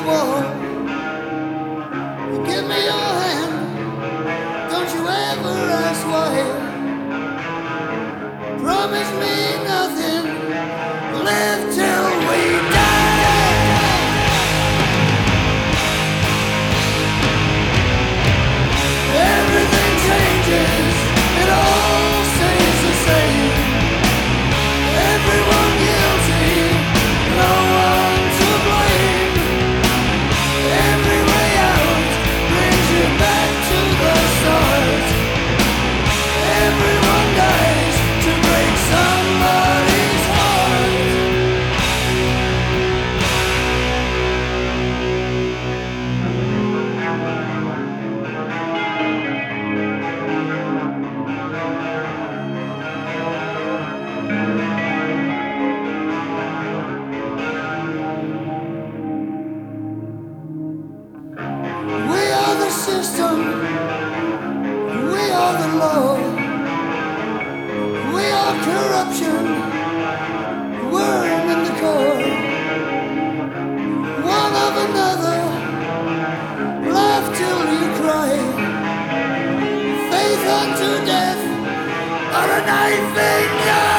wall. Give me your hand, don't you ever ask why. Promise me nothing, live till we die. Everything changes, it all stays the same. Everyone guilty, no one to blame. Every way out brings you back to the start. Everyone dies to break somebody's heart. We are the system, we are the law. We are corruption, worm in the core. One of another, laugh till you cry. Faith unto death, or a knife in your